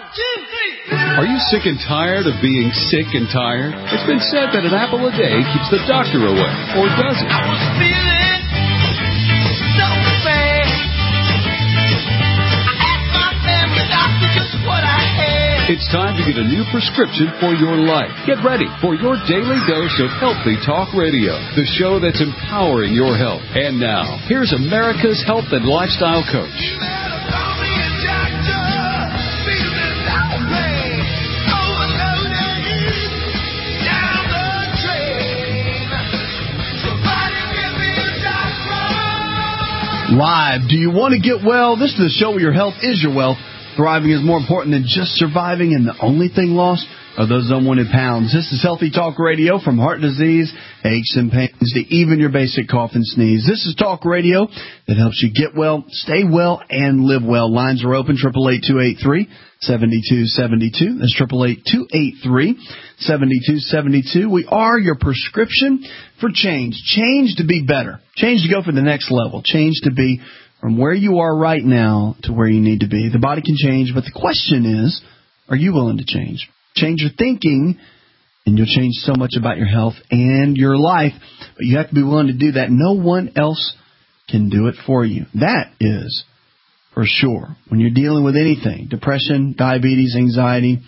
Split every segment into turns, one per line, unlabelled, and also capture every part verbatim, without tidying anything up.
two, three.
Are you sick and tired of being sick and tired? It's been said that an apple a day keeps the doctor away, or does it?
I was feeling so bad. I asked my family doctor just what I had.
It's time to get a new prescription for your life. Get ready for your daily dose of Healthy Talk Radio, the show that's empowering your health. And now, here's America's health and lifestyle coach.
Live. Do you want to get well? This is the show where your health is your wealth. Thriving is more important than just surviving, and the only thing lost are those unwanted pounds. This is Healthy Talk Radio, from heart disease, aches and pains, to even your basic cough and sneeze. This is Talk Radio that helps you get well, stay well, and live well. Lines are open, eight eight eight, two eight three, seven two seven two. That's eight eight eight, two eight three, seven two seven two. We are your prescription for change. Change to be better. Change to go for the next level. Change to be from where you are right now to where you need to be. The body can change, but the question is, are you willing to change? Change your thinking, and you'll change so much about your health and your life. But you have to be willing to do that. No one else can do it for you. That is for sure. When you're dealing with anything, depression, diabetes, anxiety,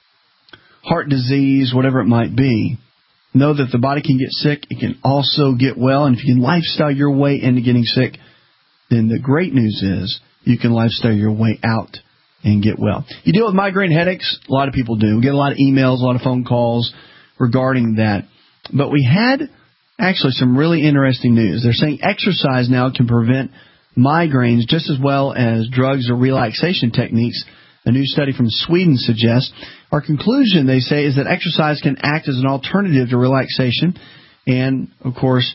heart disease, whatever it might be, know that the body can get sick. It can also get well. And if you can lifestyle your way into getting sick, then the great news is you can lifestyle your way out and get well. You deal with migraine headaches? A lot of people do. We get a lot of emails, a lot of phone calls regarding that. But we had actually some really interesting news. They're saying exercise now can prevent migraines just as well as drugs or relaxation techniques. A new study from Sweden suggests. Our conclusion, they say, is that exercise can act as an alternative to relaxation and, of course,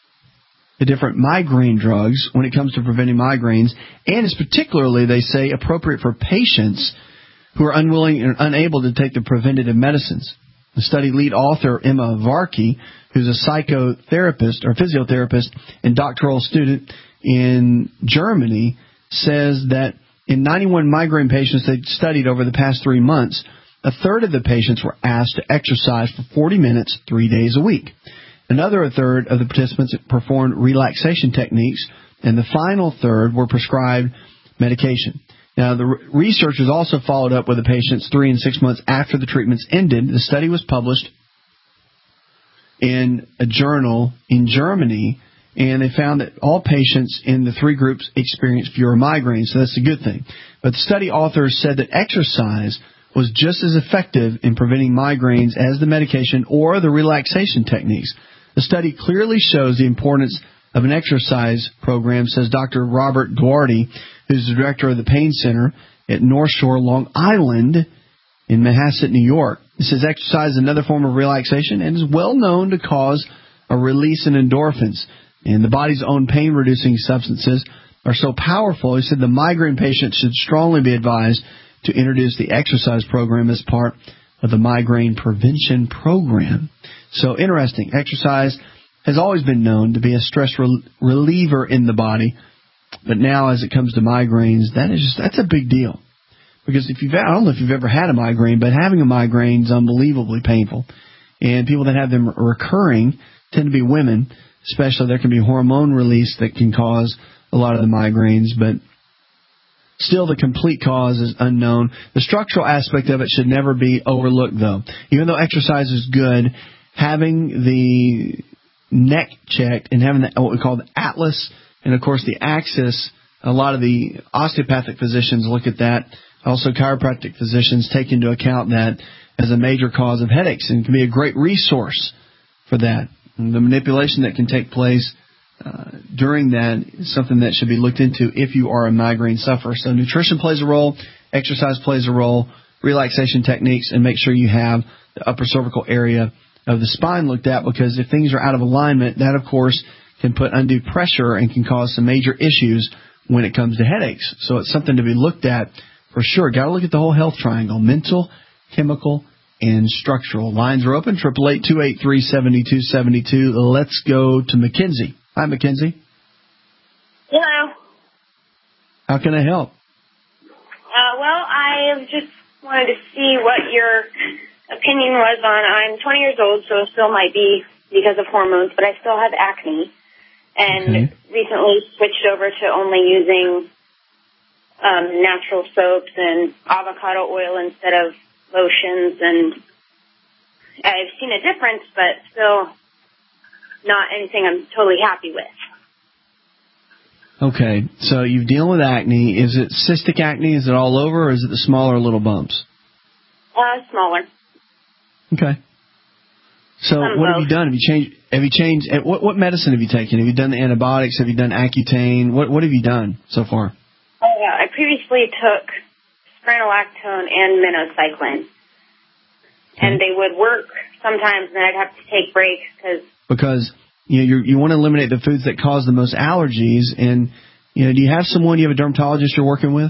the different migraine drugs when it comes to preventing migraines, and is particularly, they say, appropriate for patients who are unwilling and unable to take the preventative medicines. The study lead author, Emma Varkey, who's a psychotherapist or physiotherapist and doctoral student in Germany, says that in ninety-one migraine patients they studied over the past three months, a third of the patients were asked to exercise for forty minutes, three days a week. Another third of the participants performed relaxation techniques, and the final third were prescribed medication. Now, the re- researchers also followed up with the patients three and six months after the treatments ended. The study was published in a journal in Germany, and they found that all patients in the three groups experienced fewer migraines, so that's a good thing. But the study authors said that exercise was just as effective in preventing migraines as the medication or the relaxation techniques. The study clearly shows the importance of an exercise program, says Doctor Robert Guardi, who's the director of the Pain Center at North Shore, Long Island, in Manhasset, New York. He says exercise is another form of relaxation and is well known to cause a release in endorphins. And the body's own pain-reducing substances are so powerful, he said the migraine patient should strongly be advised to introduce the exercise program as part of the migraine prevention program. So interesting. Exercise has always been known to be a stress rel- reliever in the body, but now as it comes to migraines, that is just, that's a big deal. Because if you've, I don't know if you've ever had a migraine, but having a migraine is unbelievably painful. And people that have them recurring tend to be women, especially. There can be hormone release that can cause a lot of the migraines, but still, the complete cause is unknown. The structural aspect of it should never be overlooked, though. Even though exercise is good, having the neck checked and having the, what we call the atlas and, of course, the axis, a lot of the osteopathic physicians look at that. Also, chiropractic physicians take into account that as a major cause of headaches and can be a great resource for that. And the manipulation that can take place Uh, during that is something that should be looked into if you are a migraine sufferer. So nutrition plays a role, exercise plays a role, relaxation techniques, and make sure you have the upper cervical area of the spine looked at, because if things are out of alignment, that, of course, can put undue pressure and can cause some major issues when it comes to headaches. So it's something to be looked at for sure. Got to look at the whole health triangle, mental, chemical, and structural. Lines are open, eight eight eight, two eight three, seven two seven two. Let's go to Mackenzie. Hi, Mackenzie.
Hello.
How can I help?
Uh, well, I have just wanted to see what your opinion was on, I'm twenty years old, so it still might be because of hormones, but I still have acne, and
Okay.
recently switched over to only using um, natural soaps and avocado oil instead of lotions, and I've seen a difference, but still not anything I'm totally happy with.
Okay, so you're dealing with acne. Is it cystic acne? Is it all over, or is it the smaller little bumps?
Uh, smaller.
Okay. So
Some
what have
both.
you done? Have you changed? Have you changed? eh, What, what medicine have you taken? Have you done the antibiotics? Have you done Accutane? What What have you done so far?
Oh, yeah. I previously took spironolactone and minocycline, and they would work sometimes, and I'd have to take breaks because
Because you know you're, you want to eliminate the foods that cause the most allergies. And you know, do you have someone? You have a dermatologist you're working with?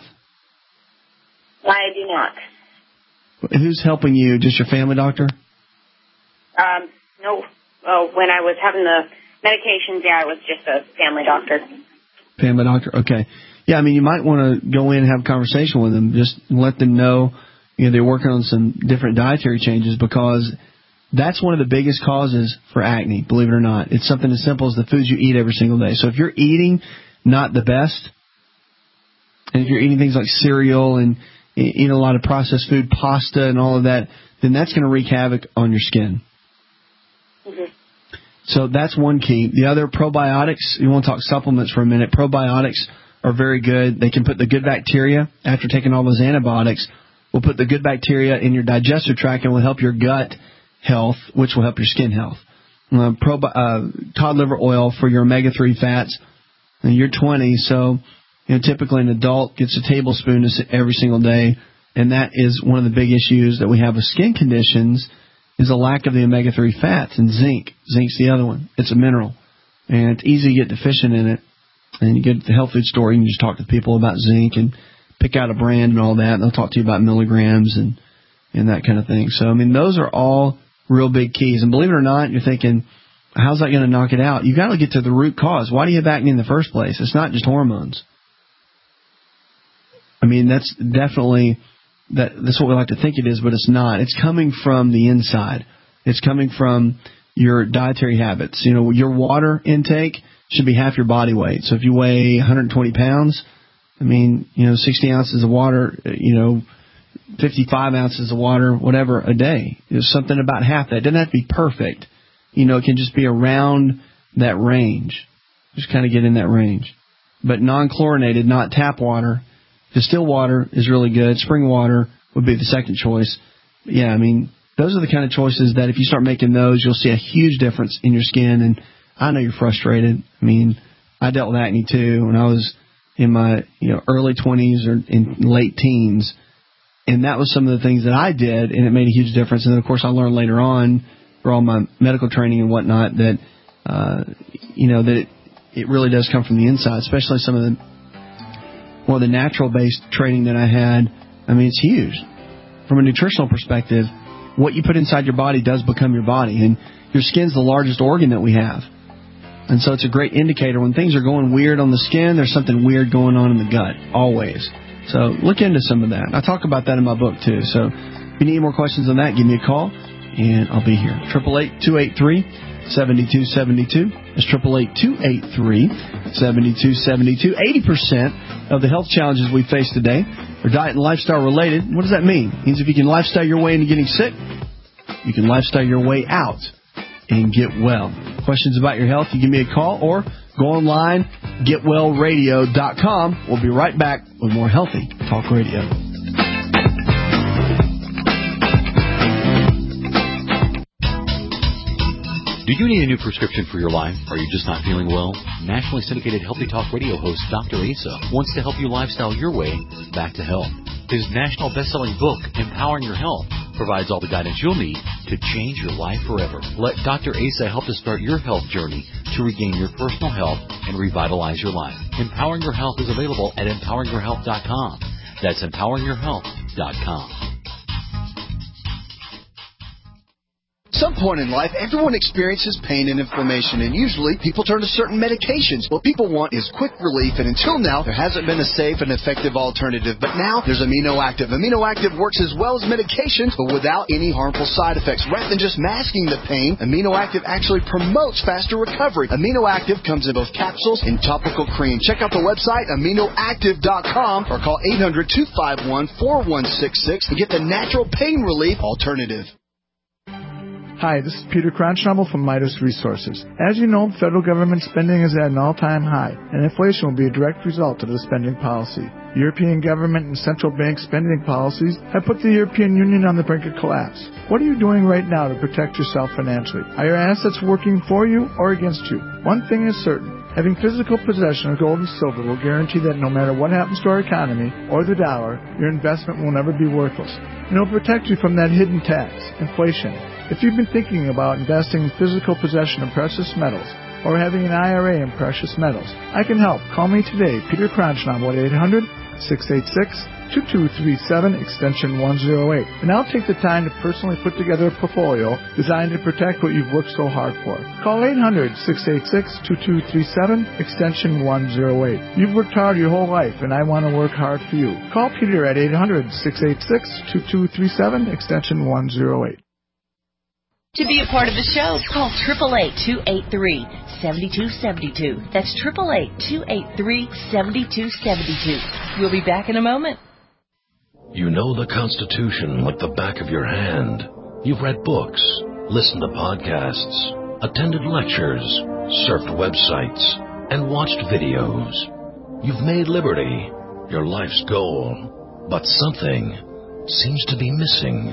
I do not.
Who's helping you? Just your family doctor?
Um, no. Oh, when I was having the medications, yeah, it was just a family doctor.
Family doctor. Okay. Yeah, I mean, you might want to go in and have a conversation with them. Just let them know, you know, they're working on some different dietary changes, because that's one of the biggest causes for acne, believe it or not. It's something as simple as the foods you eat every single day. So if you're eating not the best, and if you're eating things like cereal and eating a lot of processed food, pasta and all of that, then that's going to wreak havoc on your skin.
Mm-hmm.
So that's one key. The other, probiotics, you want to talk supplements for a minute. Probiotics are very good. They can put the good bacteria, after taking all those antibiotics, will put the good bacteria in your digestive tract and will help your gut health, which will help your skin health. Uh, probi- uh, cod liver oil for your omega three fats. And you're twenty, so you know, typically an adult gets a tablespoon every single day, and that is one of the big issues that we have with skin conditions, is a lack of the omega three fats, and zinc. Zinc's the other one. It's a mineral, and it's easy to get deficient in it. And you get to the health food store, you can just talk to people about zinc and pick out a brand and all that, and they'll talk to you about milligrams and, and that kind of thing. So, I mean, those are all real big keys. And believe it or not, you're thinking, how's that going to knock it out? You've got to get to the root cause. Why do you have acne in the first place? It's not just hormones. I mean, that's definitely, that, that's what we like to think it is, but it's not. It's coming from the inside. It's coming from your dietary habits. You know, your water intake should be half your body weight. So if you weigh one hundred twenty pounds, I mean, you know, sixty ounces of water, you know, fifty-five ounces of water, whatever, a day. There's something about half that. It doesn't have to be perfect. You know, it can just be around that range. Just kind of get in that range. But non-chlorinated, not tap water. Distilled water is really good. Spring water would be the second choice. But yeah, I mean, those are the kind of choices that if you start making those, you'll see a huge difference in your skin. And I know you're frustrated. I mean, I dealt with acne too when I was in my you know early twenties or in late teens. And that was some of the things that I did, and it made a huge difference. And then, of course, I learned later on through all my medical training and whatnot that, uh, you know, that it, it really does come from the inside, especially some of the more the natural-based training that I had. I mean, it's huge. From a nutritional perspective, what you put inside your body does become your body. And your skin's the largest organ that we have. And so it's a great indicator. When things are going weird on the skin, there's something weird going on in the gut, always. So look into some of that. I talk about that in my book, too. So if you need more questions on that, give me a call, and I'll be here. eight eight eight, two eight three, seven two seven two. That's eight eight eight, two eight three, seven two seven two. eighty percent of the health challenges we face today are diet and lifestyle related. What does that mean? It means if you can lifestyle your way into getting sick, you can lifestyle your way out and get well. Questions about your health, you give me a call or go online, get well radio dot com. We'll be right back with more Healthy Talk Radio.
Do you need a new prescription for your life? Are you just not feeling well? Nationally syndicated Healthy Talk Radio host Doctor Asa wants to help you lifestyle your way back to health. His national best-selling book, Empowering Your Health, provides all the guidance you'll need to change your life forever. Let Doctor Asa help to start your health journey to regain your personal health and revitalize your life. Empowering Your Health is available at empowering your health dot com. That's empowering your health dot com.
Some point in life, everyone experiences pain and inflammation, and usually people turn to certain medications. What people want is quick relief, and until now, there hasn't been a safe and effective alternative. But now, there's Amino Active. Amino Active works as well as medications, but without any harmful side effects. Rather than just masking the pain, Amino Active actually promotes faster recovery. Amino Active comes in both capsules and topical cream. Check out the website, amino active dot com, or call eight hundred, two five one, four one six six and get the natural pain relief alternative.
Hi, this is Peter Cronschnabel from Midas Resources. As you know, federal government spending is at an all-time high, and inflation will be a direct result of the spending policy. European government and central bank spending policies have put the European Union on the brink of collapse. What are you doing right now to protect yourself financially? Are your assets working for you or against you? One thing is certain. Having physical possession of gold and silver will guarantee that no matter what happens to our economy or the dollar, your investment will never be worthless. And it will protect you from that hidden tax, inflation. If you've been thinking about investing in physical possession of precious metals or having an I R A in precious metals, I can help. Call me today, Peter Cronschnabel, at eight hundred, six eight six, two two three seven, extension one oh eight. And I'll take the time to personally put together a portfolio designed to protect what you've worked so hard for. Call eight hundred, six eight six, two two three seven, extension one oh eight. You've worked hard your whole life, and I want to work hard for you. Call Peter at eight hundred, six eight six, two two three seven, extension one oh eight.
To be a part of the show, call eight eight eight, two eight three, seven two seven two. That's eight eight eight, two eight three, seven two seven two. We'll be back in a moment.
You know the Constitution like the back of your hand. You've read books, listened to podcasts, attended lectures, surfed websites, and watched videos. You've made liberty your life's goal, but something seems to be missing.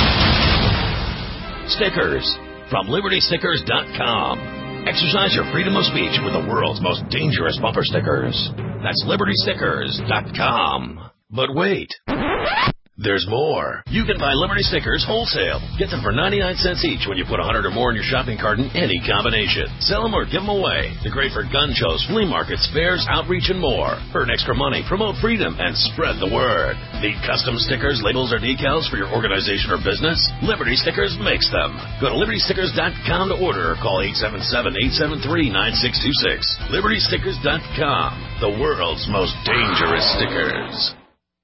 Stickers from Liberty Stickers dot com. Exercise your freedom of speech with the world's most dangerous bumper stickers. That's Liberty Stickers dot com. But wait, there's more. You can buy Liberty Stickers wholesale. Get them for ninety-nine cents each when you put one hundred or more in your shopping cart in any combination. Sell them or give them away. They're great for gun shows, flea markets, fairs, outreach, and more. Earn extra money, promote freedom, and spread the word. Need custom stickers, labels, or decals for your organization or business? Liberty Stickers makes them. Go to Liberty Stickers dot com to order or call eight seven seven, eight seven three, nine six two six. Liberty Stickers dot com, the world's most dangerous stickers.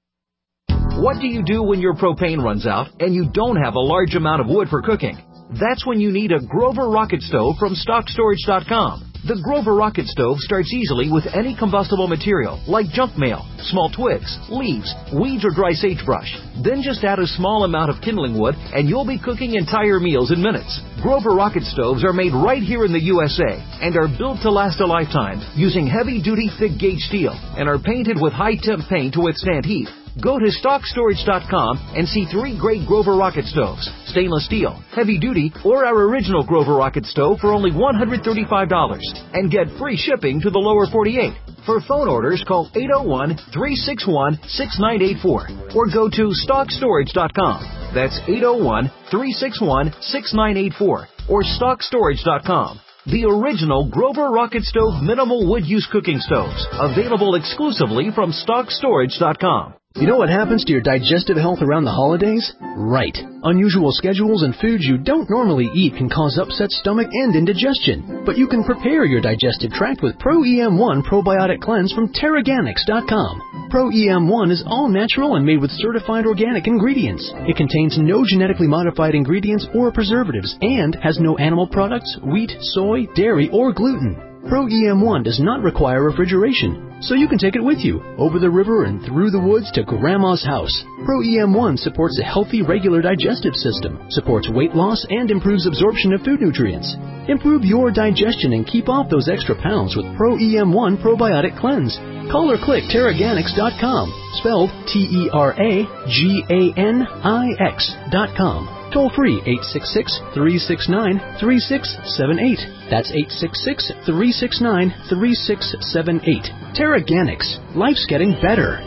What do you do when your propane runs out and you don't have a large amount of wood for cooking? That's when you need a Grover Rocket Stove from stock storage dot com. The Grover Rocket Stove starts easily with any combustible material like junk mail, small twigs, leaves, weeds, or dry sagebrush. Then just add a small amount of kindling wood and you'll be cooking entire meals in minutes. Grover Rocket Stoves are made right here in the U S A and are built to last a lifetime using heavy-duty thick-gauge steel and are painted with high-temp paint to withstand heat. Go to stock storage dot com and see three great Grover Rocket Stoves, stainless steel, heavy duty, or our original Grover Rocket Stove for only one hundred thirty-five dollars and get free shipping to the lower forty-eight. For phone orders, call eight oh one, three six one, six nine eight four or go to stock storage dot com. That's eight oh one, three six one, six nine eight four or stock storage dot com. The original Grover Rocket Stove minimal wood use cooking stoves, available exclusively from stock storage dot com.
You know what happens to your digestive health around the holidays? Right. Unusual schedules and foods you don't normally eat can cause upset stomach and indigestion. But you can prepare your digestive tract with Pro E M one Probiotic Cleanse from Terraganics dot com. Pro E M one is all natural and made with certified organic ingredients. It contains no genetically modified ingredients or preservatives and has no animal products, wheat, soy, dairy, or gluten. Pro E M one does not require refrigeration, so you can take it with you, over the river and through the woods to Grandma's house. Pro E M one supports a healthy, regular digestive system, supports weight loss, and improves absorption of food nutrients. Improve your digestion and keep off those extra pounds with Pro E M one Probiotic Cleanse. Call or click Terraganics dot com, spelled T E R A G A N I X dot com. Toll free eight six six, three six nine, three six seven eight. That's eight six six, three six nine, three six seven eight. Terraganics. Life's getting better.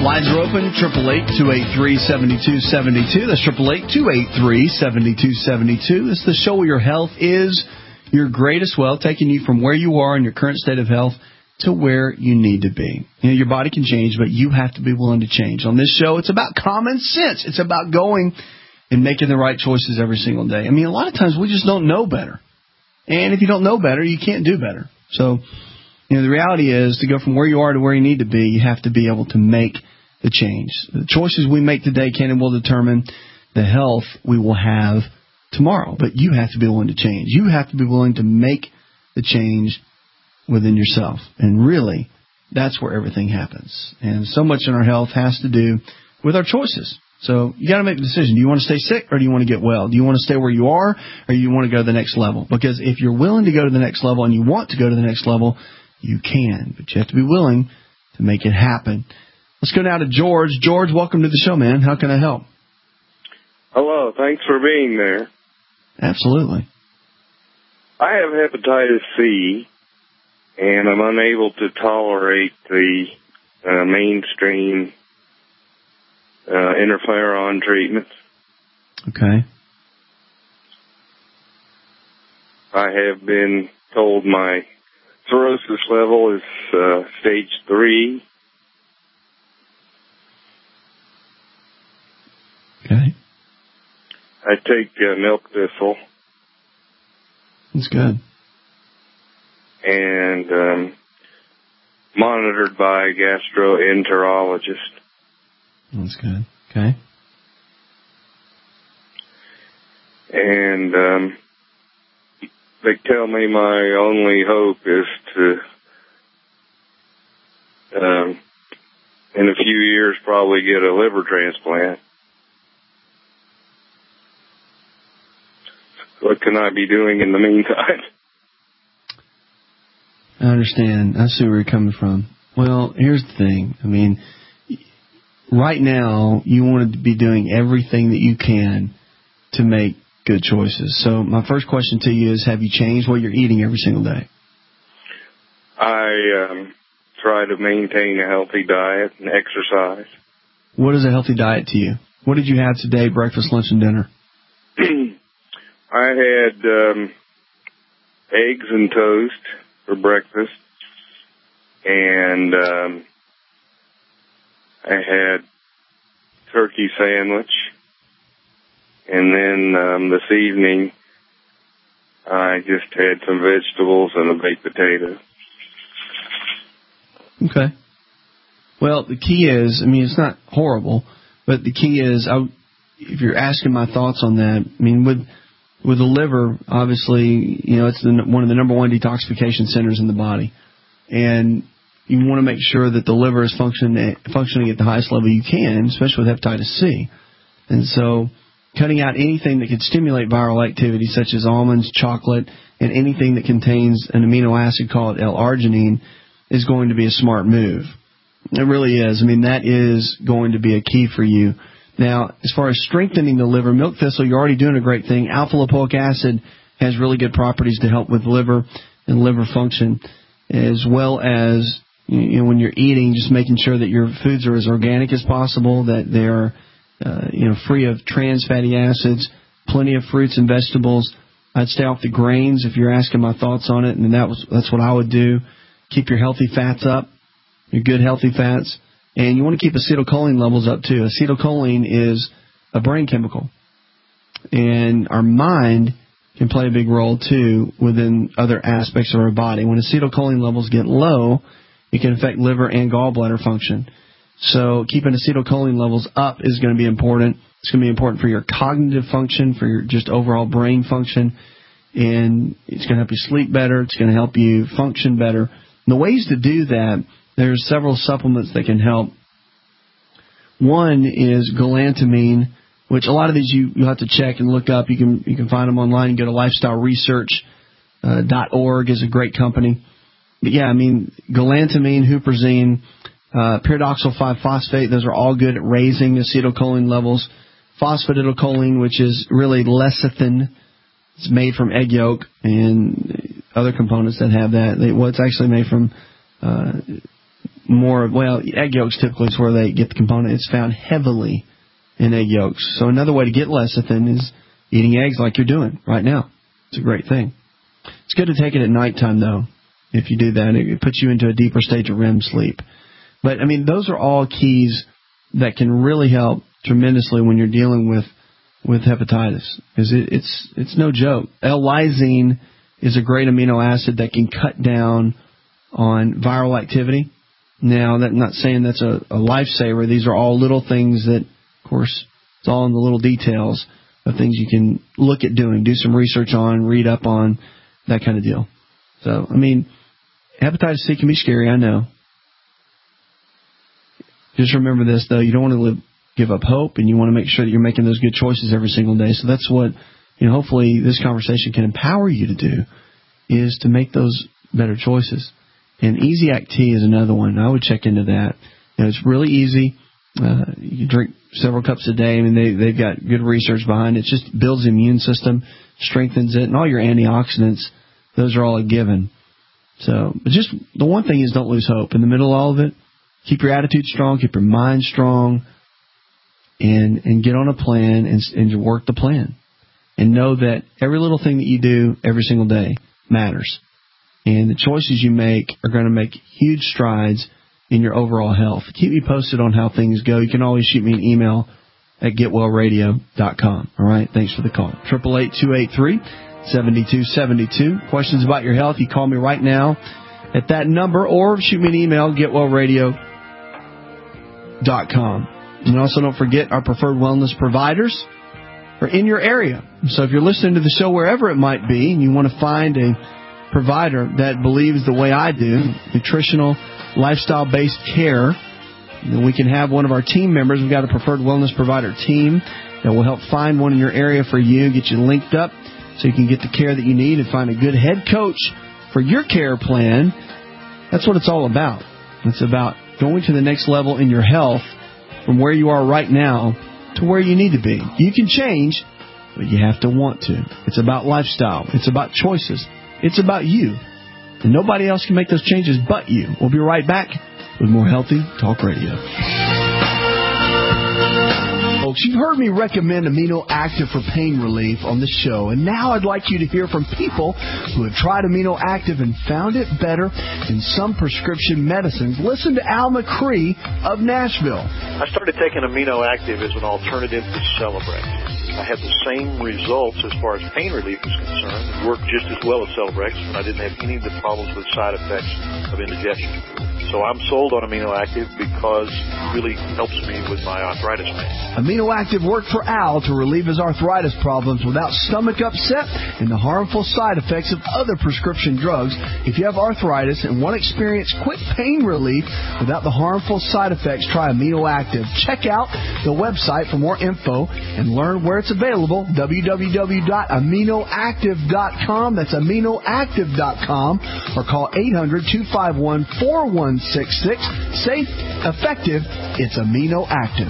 Lines are open, eight eight eight, two eight three, seven two seven two. That's eight eight eight, two eight three, seven two seven two. It's the show where your health is your greatest wealth, taking you from where you are in your current state of health to where you need to be. You know, your body can change, but you have to be willing to change. On this show, it's about common sense. It's about going and making the right choices every single day. I mean, a lot of times we just don't know better. And if you don't know better, you can't do better. So, you know, the reality is to go from where you are to where you need to be, you have to be able to make the change. The choices we make today can and will determine the health we will have tomorrow. But you have to be willing to change. You have to be willing to make the change within yourself. And really, that's where everything happens. And so much in our health has to do with our choices. So you got to make a decision. Do you want to stay sick or do you want to get well? Do you want to stay where you are or do you want to go to the next level? Because if you're willing to go to the next level and you want to go to the next level, you can. But you have to be willing to make it happen. Let's go now to George. George, welcome to the show, man. How can I help?
Hello. Thanks for being there.
Absolutely.
I have hepatitis C, and I'm unable to tolerate the uh, mainstream uh, interferon treatments.
Okay.
I have been told my cirrhosis level is uh, stage three.
Okay.
I take uh, milk thistle.
That's good.
And um, monitored by a gastroenterologist.
That's good. Okay.
And um, they tell me my only hope is to, um, in a few years, probably get a liver transplant. What can I be doing in the meantime?
I understand. I see where you're coming from. Well, here's the thing. I mean, right now, you want to be doing everything that you can to make good choices. So my first question to you is, have you changed what you're eating every single day?
I um, try to maintain a healthy diet and exercise.
What is a healthy diet to you? What did you have today, breakfast, lunch, and dinner?
I had um, eggs and toast for breakfast, and um, I had turkey sandwich, and then um, this evening I just had some vegetables and a baked potato.
Okay. Well, the key is, I mean, it's not horrible, but the key is, I, if you're asking my thoughts on that, I mean, with with the liver, obviously, you know, it's the, one of the number one detoxification centers in the body, and you want to make sure that the liver is function, functioning at the highest level you can, especially with hepatitis C. And so cutting out anything that could stimulate viral activity, such as almonds, chocolate, and anything that contains an amino acid called L-arginine, is going to be a smart move. It really is. I mean, that is going to be a key for you. Now, as far as strengthening the liver, milk thistle, you're already doing a great thing. Alpha-lipoic acid has really good properties to help with liver and liver function, as well as, you know, when you're eating, just making sure that your foods are as organic as possible, that they're uh, you know, free of trans fatty acids, plenty of fruits and vegetables. I'd stay off the grains if you're asking my thoughts on it, and that was that's what I would do. Keep your healthy fats up, your good healthy fats. And you want to keep acetylcholine levels up, too. Acetylcholine is a brain chemical. And our mind can play a big role, too, within other aspects of our body. When acetylcholine levels get low, it can affect liver and gallbladder function. So keeping acetylcholine levels up is going to be important. It's going to be important for your cognitive function, for your just overall brain function. And it's going to help you sleep better. It's going to help you function better. And the ways to do that, there's several supplements that can help. One is galantamine, which a lot of these you, you'll have to check and look up. You can you can find them online. You can go to lifestyle research dot org is a great company. But, yeah, I mean, galantamine, huperzine, uh, pyridoxal five phosphate, those are all good at raising acetylcholine levels. Phosphatidylcholine, which is really lecithin. It's made from egg yolk and other components that have that. They, well, it's actually made from uh, more, well, egg yolks typically is where they get the component. It's found heavily in egg yolks. So another way to get lecithin is eating eggs like you're doing right now. It's a great thing. It's good to take it at nighttime, though. If you do that, it puts you into a deeper stage of R E M sleep. But, I mean, those are all keys that can really help tremendously when you're dealing with, with hepatitis. Because it, it's, it's no joke. L-lysine is a great amino acid that can cut down on viral activity. Now, that, I'm not saying that's a, a lifesaver. These are all little things that, of course, it's all in the little details of things you can look at doing, do some research on, read up on, that kind of deal. So, I mean, hepatitis C can be scary, I know. Just remember this, though. You don't want to live, give up hope, and you want to make sure that you're making those good choices every single day. So that's what, you know, hopefully this conversation can empower you to do, is to make those better choices. And Easy-Act Tea is another one. I would check into that. You know, it's really easy. Uh, you drink several cups a day. I mean, they, they've got good research behind it. It just builds the immune system, strengthens it, and all your antioxidants, those are all a given. So, but just the one thing is don't lose hope. In the middle of all of it, keep your attitude strong, keep your mind strong, and and get on a plan and, and work the plan. And know that every little thing that you do every single day matters. And the choices you make are going to make huge strides in your overall health. Keep me posted on how things go. You can always shoot me an email at get well radio dot com. All right, thanks for the call. eight eight eight, two eight three, seven two seven two. Questions about your health, you call me right now at that number, or shoot me an email, get well radio dot com. And also don't forget our preferred wellness providers are in your area. So if you're listening to the show wherever it might be and you want to find a provider that believes the way I do, nutritional, lifestyle-based care, then we can have one of our team members. We've got a preferred wellness provider team that will help find one in your area for you, get you linked up so you can get the care that you need and find a good head coach for your care plan. That's what it's all about. It's about going to the next level in your health from where you are right now to where you need to be. You can change, but you have to want to. It's about lifestyle. It's about choices. It's about you. And nobody else can make those changes but you. We'll be right back with more Healthy Talk Radio. Folks, you've heard me recommend Amino Active for pain relief on the show, and now I'd like you to hear from people who have tried Amino Active and found it better than some prescription medicines. Listen to Al McCree of Nashville.
I started taking Amino Active as an alternative to Celebrex. I had the same results as far as pain relief is concerned. It worked just as well as Celebrex, but I didn't have any of the problems with side effects of indigestion. So I'm sold on Amino Active because it really helps me with my arthritis pain.
Amino Active worked for Al to relieve his arthritis problems without stomach upset and the harmful side effects of other prescription drugs. If you have arthritis and want to experience quick pain relief without the harmful side effects, try Amino Active. Check out the website for more info and learn where it's available, w w w dot amino active dot com. That's amino active dot com, or call eight hundred, two five one, four one six six. Safe, effective, it's Amino Active.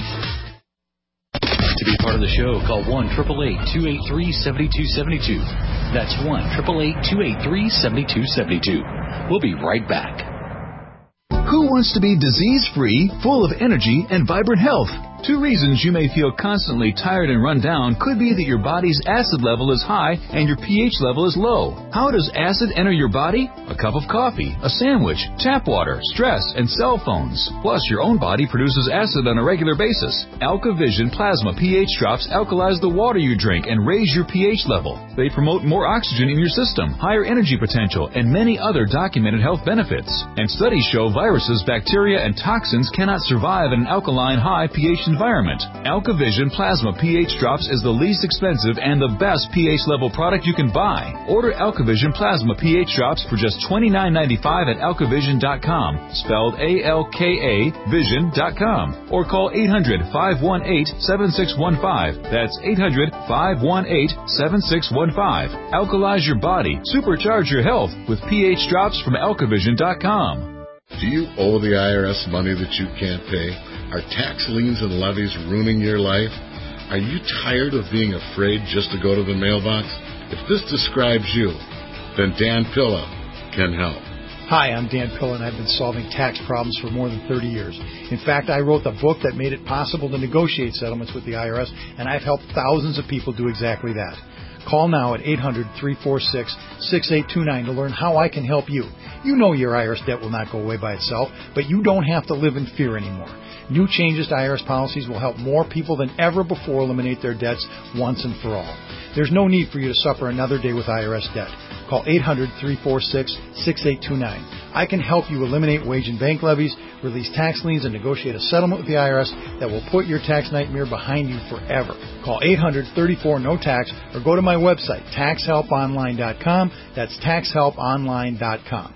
To be part of the show, call one eight eight eight, two eight three, seven two seven two. That's one eight eight eight, two eight three, seven two seven two. We'll be right back.
Who wants to be disease-free, full of energy, and vibrant health? Two reasons you may feel constantly tired and run down could be that your body's acid level is high and your pH level is low. How does acid enter your body? A cup of coffee, a sandwich, tap water, stress, and cell phones. Plus, your own body produces acid on a regular basis. AlkaVision Plasma pH drops alkalize the water you drink and raise your pH level. They promote more oxygen in your system, higher energy potential, and many other documented health benefits. And studies show viruses, bacteria, and toxins cannot survive in an alkaline high pH environment. AlkaVision Plasma pH Drops is the least expensive and the best pH level product you can buy. Order AlkaVision Plasma pH Drops for just twenty-nine ninety-five at alkavision dot com, spelled A L K A vision dot com, or call eight hundred, five one eight, seven six one five. That's eight hundred, five one eight, seven six one five. Alkalize your body, supercharge your health with pH Drops from alkavision dot com.
Do you owe the I R S money that you can't pay? Are tax liens and levies ruining your life? Are you tired of being afraid just to go to the mailbox? If this describes you, then Dan Pilla can help.
Hi, I'm Dan Pillen, and I've been solving tax problems for more than thirty years. In fact, I wrote the book that made it possible to negotiate settlements with the I R S, and I've helped thousands of people do exactly that. Call now at eight hundred, three four six, six eight two nine to learn how I can help you. You know your I R S debt will not go away by itself, but you don't have to live in fear anymore. New changes to I R S policies will help more people than ever before eliminate their debts once and for all. There's no need for you to suffer another day with I R S debt. Call eight hundred, three four six, six eight two nine. I can help you eliminate wage and bank levies, release tax liens, and negotiate a settlement with the I R S that will put your tax nightmare behind you forever. Call eight hundred, thirty-four, no tax or go to my website, tax help online dot com. That's tax help online dot com.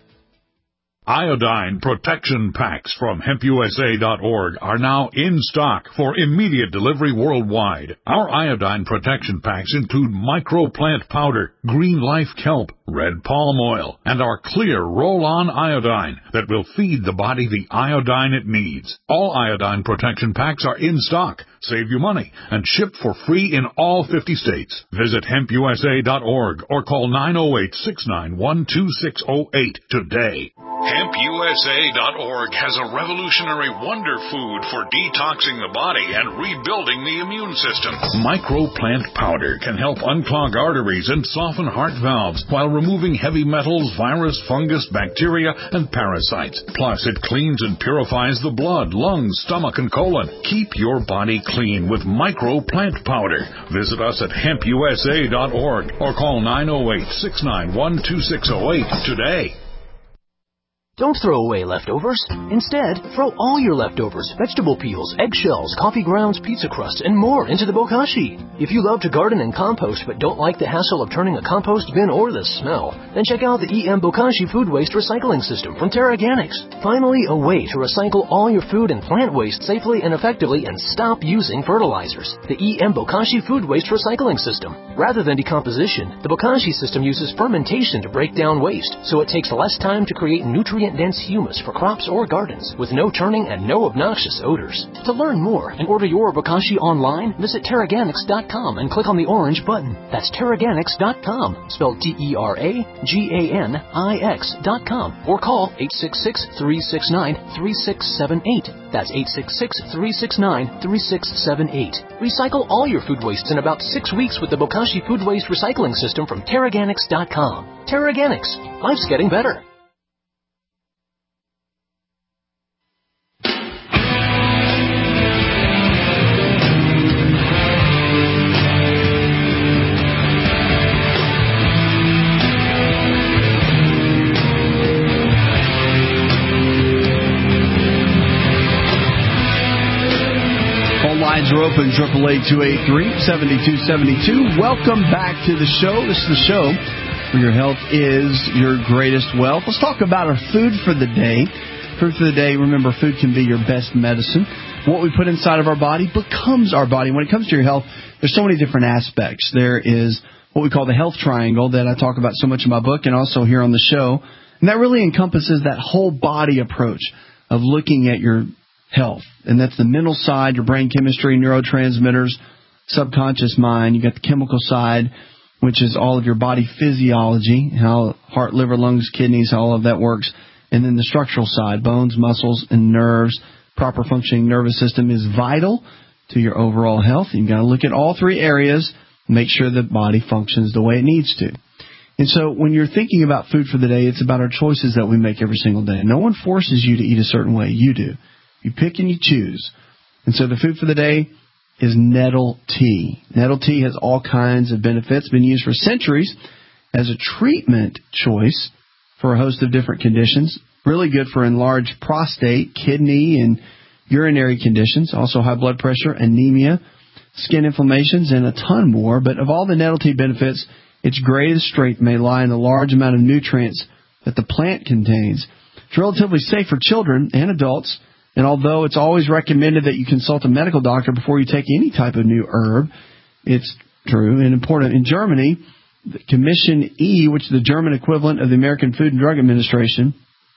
Iodine protection packs from hemp U S A dot org are now in stock for immediate delivery worldwide. Our iodine protection packs include microplant powder, green life kelp, red palm oil, and our clear roll-on iodine that will feed the body the iodine it needs. All iodine protection packs are in stock, save you money, and ship for free in all fifty states. Visit hemp U S A dot org or call nine oh eight, six nine one, two six oh eight today.
hemp U S A dot org has a revolutionary wonder food for detoxing the body and rebuilding the immune system.
Microplant powder can help unclog arteries and soften heart valves while removing heavy metals, virus, fungus, bacteria, and parasites. Plus, it cleans and purifies the blood, lungs, stomach, and colon. Keep your body clean with Microplant powder. Visit us at hemp U S A dot org or call nine oh eight, six nine one, two six oh eight today.
Don't throw away leftovers. Instead, throw all your leftovers, vegetable peels, eggshells, coffee grounds, pizza crusts, and more into the bokashi. If you love to garden and compost but don't like the hassle of turning a compost bin or the smell, then check out the E M Bokashi Food Waste Recycling System from Terraganics. Finally, a way to recycle all your food and plant waste safely and effectively and stop using fertilizers. The E M Bokashi Food Waste Recycling System. Rather than decomposition, the Bokashi system uses fermentation to break down waste, so it takes less time to create nutrient-dense humus for crops or gardens, with no turning and no obnoxious odors. To learn more and order your Bokashi online, visit Terraganics dot com and click on the orange button. That's Terraganics dot com, spelled T E R A G A N I X dot com, or call eight six six, three six nine, three six seven eight. That's eight six six, three six nine, three six seven eight. Recycle all your food wastes in about six weeks with the Bokashi Food Waste Recycling System from Terraganics dot com. Terraganics. Life's getting better.
Lines are open, triple eight, two eight three, seven two seven two. Welcome back to the show. This is the show where your health is your greatest wealth. Let's talk about our food for the day. Food for the day, remember, food can be your best medicine. What we put inside of our body becomes our body. When it comes to your health, there's so many different aspects. There is what we call the health triangle that I talk about so much in my book and also here on the show. And that really encompasses that whole body approach of looking at your health. And that's the mental side, your brain chemistry, neurotransmitters, subconscious mind. You got the chemical side, which is all of your body physiology, how heart, liver, lungs, kidneys, how all of that works. And then the structural side, bones, muscles, and nerves. Proper functioning nervous system is vital to your overall health. You've got to look at all three areas, make sure the body functions the way it needs to. And so when you're thinking about food for the day, it's about our choices that we make every single day. No one forces you to eat a certain way. You do. You pick and you choose. And so the food for the day is nettle tea. Nettle tea has all kinds of benefits. It's been used for centuries as a treatment choice for a host of different conditions. Really good for enlarged prostate, kidney, and urinary conditions. Also high blood pressure, anemia, skin inflammations, and a ton more. But of all the nettle tea benefits, its greatest strength may lie in the large amount of nutrients that the plant contains. It's relatively safe for children and adults. And although it's always recommended that you consult a medical doctor before you take any type of new herb, it's true and important. In Germany, the Commission E, which is the German equivalent of the American Food and Drug Administration,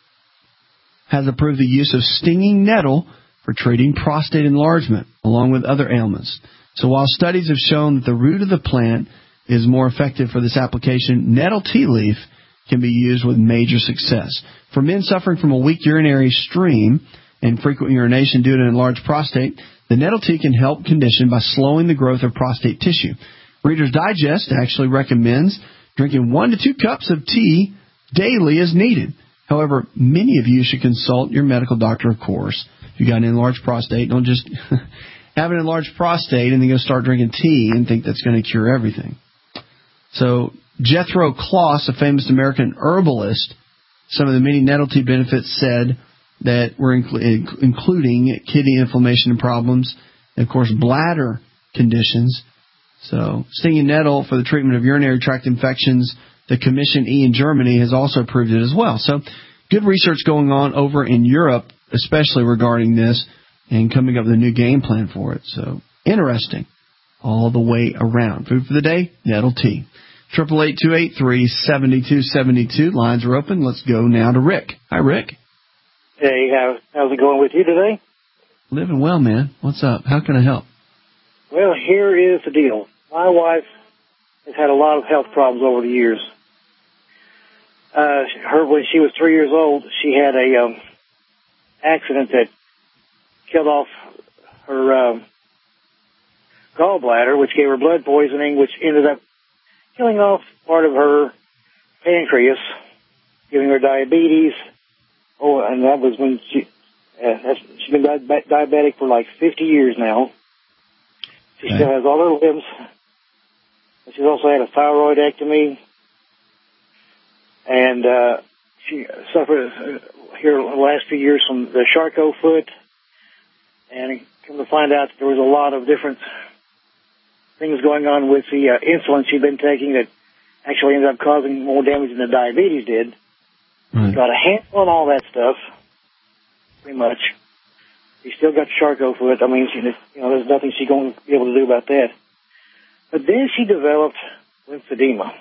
has approved the use of stinging nettle for treating prostate enlargement, along with other ailments. So while studies have shown that the root of the plant is more effective for this application, nettle tea leaf can be used with major success. For men suffering from a weak urinary stream and frequent urination due to an enlarged prostate, the nettle tea can help condition by slowing the growth of prostate tissue. Reader's Digest actually recommends drinking one to two cups of tea daily as needed. However, many of you should consult your medical doctor, of course. If you got an enlarged prostate, don't just have an enlarged prostate and then go start drinking tea and think that's going to cure everything. So Jethro Kloss, a famous American herbalist, some of the many nettle tea benefits said that were inclu- including kidney inflammation and problems, and of course bladder conditions. So stinging nettle for the treatment of urinary tract infections, the Commission E in Germany has also approved it as well. So good research going on over in Europe, especially regarding this, and coming up with a new game plan for it. So interesting all the way around. Food for the day, nettle tea. eight eight eight, two eight three, seven two seven two. Lines are open. Let's go now to Rick. Hi, Rick.
Hey, how, how's it going with you today?
Living well, man. What's up? How can I help?
Well, here is the deal. My wife has had a lot of health problems over the years. Uh, her, when she was three years old, she had a um, accident that killed off her um, gallbladder, which gave her blood poisoning, which ended up killing off part of her pancreas, giving her diabetes. Oh, and that was when she, uh, that's, she's been di- diabetic for like fifty years now. She okay. still has all her limbs. She's also had a thyroidectomy. And uh, she suffered uh, here the last few years from the Charcot foot. And come to find out that there was a lot of different things going on with the uh, insulin she'd been taking that actually ended up causing more damage than the diabetes did. Right. Got a handle on all that stuff, pretty much. She still got the Charcot foot. I mean, she, you know, there's nothing she's going to be able to do about that. But then she developed lymphedema.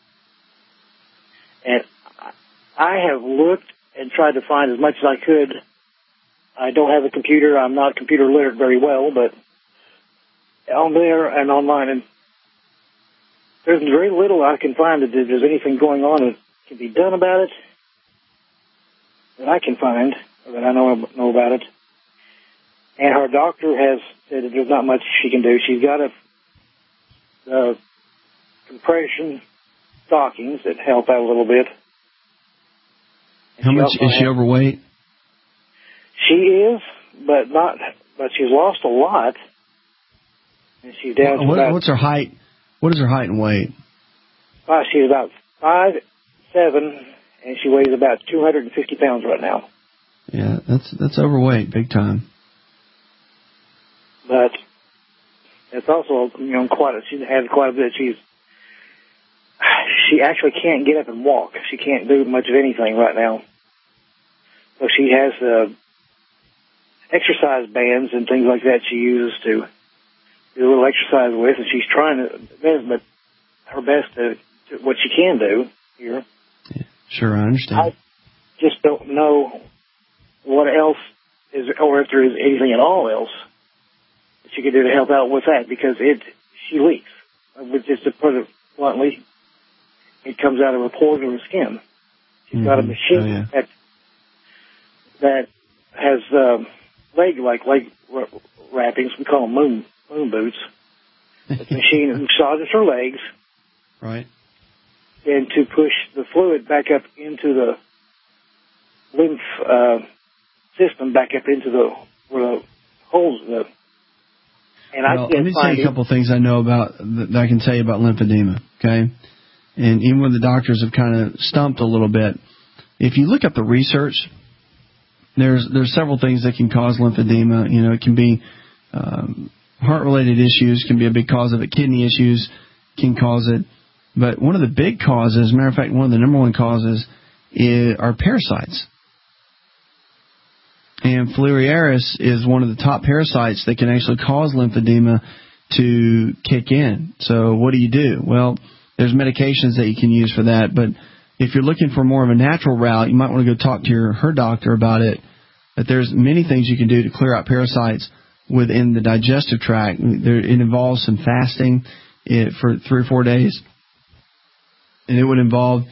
And I have looked and tried to find as much as I could. I don't have a computer. I'm not computer literate very well, but on there and online, and there's very little I can find that there's anything going on that can be done about it that I can find, or that I know know about it. And her doctor has said that there's not much she can do. She's got a, a compression stockings that help out a little bit. And
How much is she has, overweight?
She is, but not. But she's lost a lot. And she's down.
What,
to about,
what's her height? What is her height and weight?
Uh, she's about five seven, and she weighs about two hundred and fifty pounds right now.
Yeah, that's that's overweight, big time.
But it's also, you know, quite. A, she's had quite a bit. She's she actually can't get up and walk. She can't do much of anything right now. So she has uh, exercise bands and things like that she uses to do a little exercise with, and she's trying to, but her best to, to what she can do here.
Yeah, sure, I understand.
I just don't know what else is, or if there is anything at all else that she could do to help out with that, because it she leaks. Just to put it bluntly, it comes out of her pores in her skin. She's mm-hmm. got a machine oh, yeah. that that has um, leg like leg wrappings. We call them moon moon boots. It's a machine that massages her legs,
right,
and to push the fluid back up into the lymph uh, system, back up into the where the holes. The, and
well,
I can't
let me tell you a couple of things I know about that I can tell you about lymphedema. Okay, and even when the doctors have kind of stumped a little bit, if you look up the research, there's there's several things that can cause lymphedema. You know, it can be um, heart-related issues, can be a big cause of it. Kidney issues can cause it. But one of the big causes, as a matter of fact, one of the number one causes is, are parasites. And filariasis is one of the top parasites that can actually cause lymphedema to kick in. So what do you do? Well, there's medications that you can use for that. But if you're looking for more of a natural route, you might want to go talk to your her doctor about it. But there's many things you can do to clear out parasites within the digestive tract. There, it involves some fasting it, for three or four days. And it would involve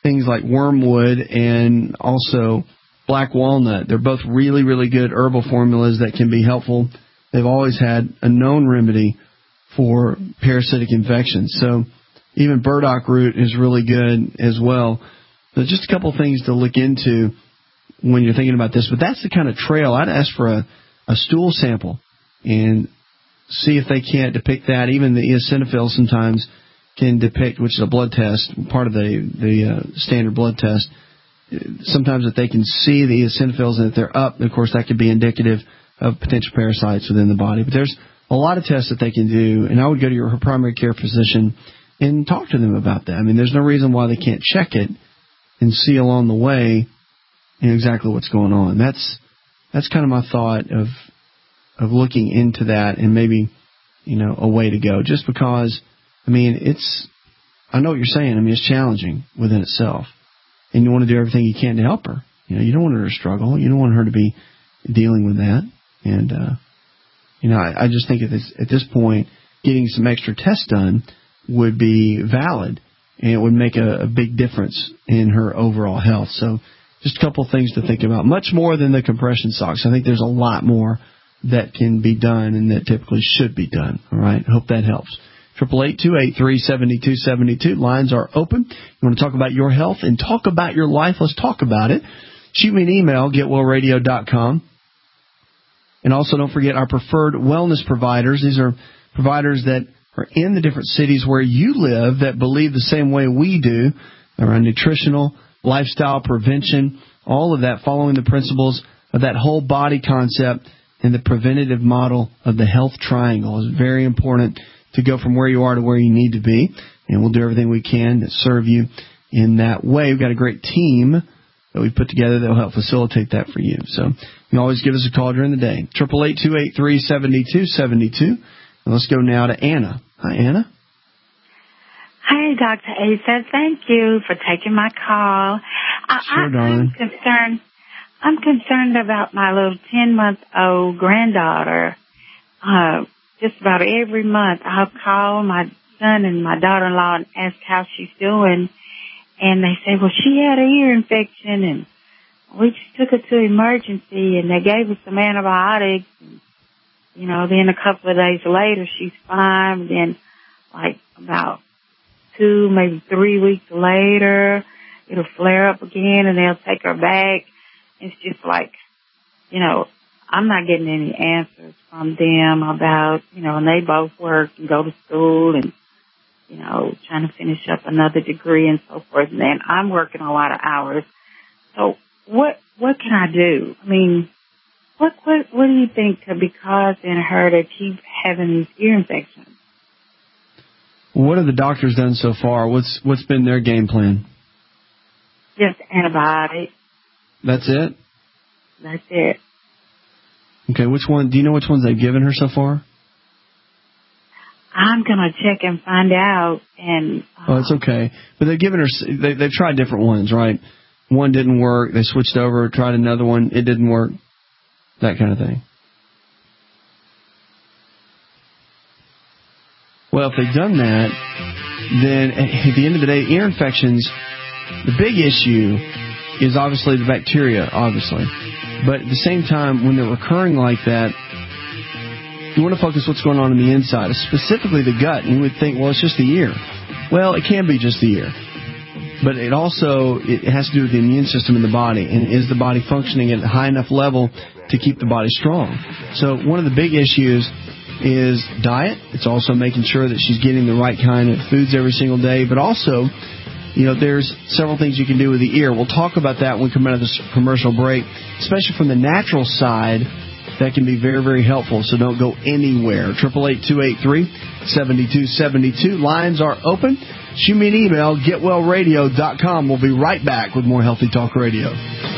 things like wormwood and also black walnut. They're both really, really good herbal formulas that can be helpful. They've always had a known remedy for parasitic infections. So even burdock root is really good as well. So just a couple things to look into when you're thinking about this. But that's the kind of trail. I'd ask for a, a stool sample and see if they can't depict that. Even the eosinophils sometimes can depict, which is a blood test, part of the, the uh, standard blood test. Sometimes if they can see the eosinophils and if they're up, of course, that could be indicative of potential parasites within the body. But there's a lot of tests that they can do, and I would go to your primary care physician and talk to them about that. I mean, there's no reason why they can't check it and see along the way you know, exactly what's going on. That's that's kind of my thought of of looking into that and maybe, you know, a way to go. Just because, I mean, it's, I know what you're saying. I mean, it's challenging within itself. And you want to do everything you can to help her. You know, you don't want her to struggle. You don't want her to be dealing with that. And, uh, you know, I, I just think at this, at this point, getting some extra tests done would be valid, and it would make a, a big difference in her overall health. So just a couple of things to think about. Much more than the compression socks. I think there's a lot more that can be done and that typically should be done. All right? I hope that helps. triple eight, two eight three, seven two seven two. Lines are open. You want to talk about your health and talk about your life? Let's talk about it. Shoot me an email, get well radio dot com. And also don't forget our preferred wellness providers. These are providers that are in the different cities where you live that believe the same way we do around nutritional, lifestyle, prevention, all of that, following the principles of that whole body concept and the preventative model of the health triangle. It's very important to go from where you are to where you need to be, and we'll do everything we can to serve you in that way. We've got a great team that we've put together that will help facilitate that for you. So you can always give us a call during the day. eight eight eight, two eight three, seven two seven two. And let's go now to Anna. Hi, Anna.
Hi, Doctor Asa. Thank you for taking my call. I,
Sure,
I,
darling.
I'm concerned. I'm concerned about my little ten-month-old granddaughter. Uh, just about every month, I'll call my son and my daughter-in-law and ask how she's doing. And they say, well, she had an ear infection, and we just took her to emergency, and they gave her some antibiotics. And, you know, then a couple of days later, she's fine. Then, like, about two, maybe three weeks later, it'll flare up again, and they'll take her back. It's just like, you know, I'm not getting any answers from them about, you know, and they both work and go to school and, you know, trying to finish up another degree and so forth. And then I'm working a lot of hours. So what what can I do? I mean, what what what do you think could be causing her to keep having these ear infections?
What have the doctors done so far? What's what's been their game plan?
Just antibiotics.
That's it?
That's it.
Okay, which one? Do you know which ones they've given her so far?
I'm gonna check and find out. And uh,
Oh, it's okay. But they've given her. They, they've tried different ones, right? One didn't work. They switched over, tried another one. It didn't work. That kind of thing. Well, if they've done that, then at the end of the day, ear infections, the big issue is obviously the bacteria, obviously. But at the same time, when they're recurring like that, you want to focus what's going on in the inside, specifically the gut. And you would think, well, it's just the ear. Well, it can be just the ear. But it also it has to do with the immune system in the body. And is the body functioning at a high enough level to keep the body strong? So one of the big issues is diet. It's also making sure that she's getting the right kind of foods every single day. But also, you know, there's several things you can do with the ear. We'll talk about that when we come out of this commercial break, especially from the natural side. That can be very, very helpful, so don't go anywhere. eight eight eight, two eight three, seven two seven two. Lines are open. Shoot me an email, get well radio dot com. We'll be right back with more Healthy Talk Radio.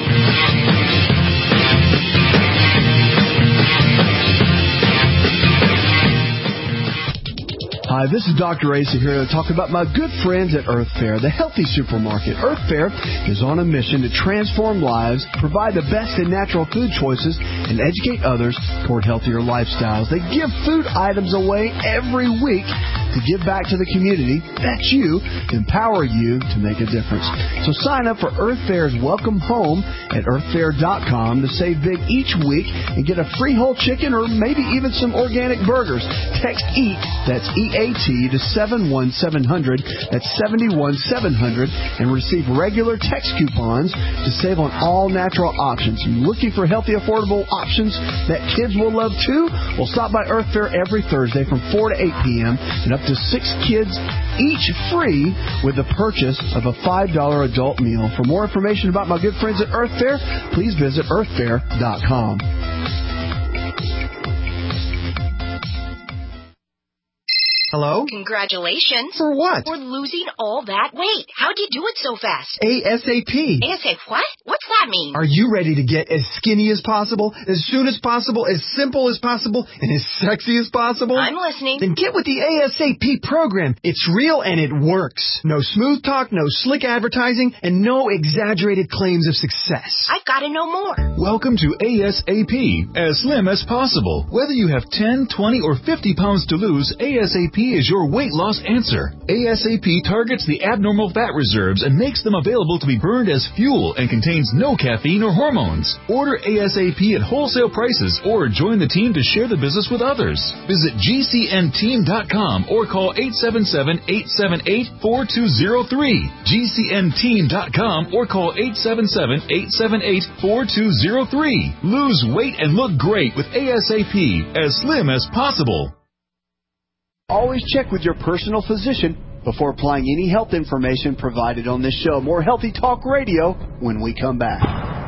Hi, this is Doctor Asa here to talk about my good friends at Earth Fare, the healthy supermarket. Earth Fare is on a mission to transform lives, provide the best in natural food choices, and educate others toward healthier lifestyles. They give food items away every week to give back to the community, that's you, empower you to make a difference. So sign up for Earth Fair's Welcome Home at earth fair dot com to save big each week and get a free whole chicken or maybe even some organic burgers. Text EAT, that's E A T, to seven one seven zero zero, that's seven one seven zero zero, and receive regular text coupons to save on all natural options. You looking for healthy, affordable options that kids will love too? Well, stop by Earth Fair every Thursday from four to eight p.m. and up to six kids each free with the purchase of a five dollars adult meal. For more information about my good friends at Earth Fair, please visit earth fair dot com.
Hello?
Congratulations.
For what?
For losing all that weight. How'd you do it so fast?
ASAP.
ASAP what? What's that mean?
Are you ready to get as skinny as possible, as soon as possible, as simple as possible, and as sexy as possible?
I'm listening.
Then get with the ASAP program. It's real and it works. No smooth talk, no slick advertising, and no exaggerated claims of success.
I've got to know more.
Welcome to ASAP, as slim as possible. Whether you have ten, twenty, or fifty pounds to lose, ASAP is your weight loss answer. ASAP targets the abnormal fat reserves and makes them available to be burned as fuel and contains no caffeine or hormones. Order ASAP at wholesale prices or join the team to share the business with others. Visit G C N team dot com or call eight seven seven, eight seven eight, four two zero three. G C N team dot com or call eight seven seven, eight seven eight, four two zero three. Lose weight and look great with ASAP, as slim as possible.
Always check with your personal physician before applying any health information provided on this show. More Healthy Talk Radio when we come back.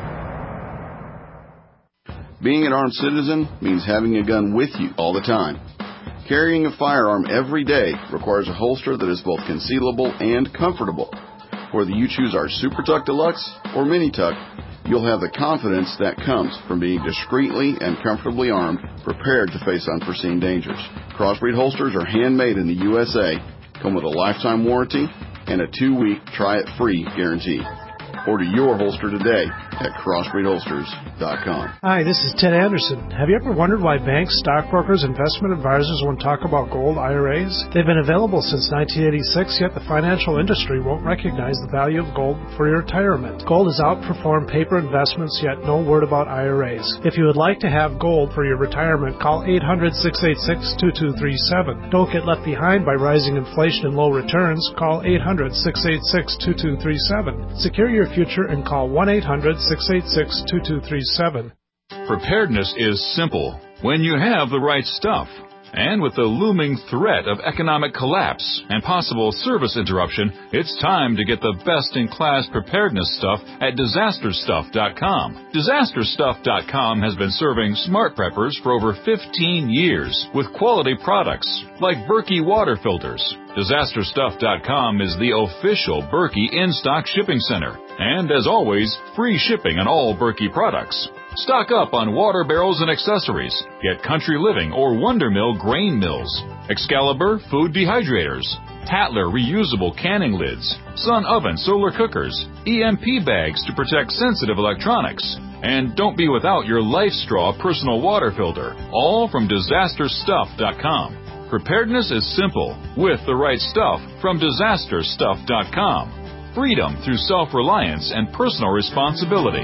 Being an armed citizen means having a gun with you all the time. Carrying a firearm every day requires a holster that is both concealable and comfortable. Whether you choose our Super Tuck Deluxe or Mini Tuck, you'll have the confidence that comes from being discreetly and comfortably armed, prepared to face unforeseen dangers. Crossbreed holsters are handmade in the U S A, come with a lifetime warranty, and a two-week try-it-free guarantee. Order your holster today at crossbreed holsters dot com.
Hi, this is Ted Anderson. Have you ever wondered why banks, stockbrokers, investment advisors won't talk about gold I R As? They've been available since nineteen eighty-six, yet the financial industry won't recognize the value of gold for your retirement. Gold has outperformed paper investments, yet no word about I R As. If you would like to have gold for your retirement, call eight hundred, six eight six, two two three seven. Don't get left behind by rising inflation and low returns. Call eight hundred, six eight six, two two three seven. Secure your future and call one eight hundred, six eight six, two two three seven.
Preparedness is simple when you have the right stuff. And with the looming threat of economic collapse and possible service interruption, it's time to get the best-in-class preparedness stuff at disaster stuff dot com. disaster stuff dot com has been serving smart preppers for over fifteen years with quality products like Berkey water filters. disaster stuff dot com is the official Berkey in-stock shipping center. And as always, free shipping on all Berkey products. Stock up on water barrels and accessories. Get Country Living or Wonder Mill grain mills, Excalibur food dehydrators, Tatler reusable canning lids, Sun oven solar cookers, E M P bags to protect sensitive electronics. And don't be without your Life Straw personal water filter, all from disaster stuff dot com. Preparedness is simple with the right stuff from disaster stuff dot com. Freedom through self-reliance and personal responsibility.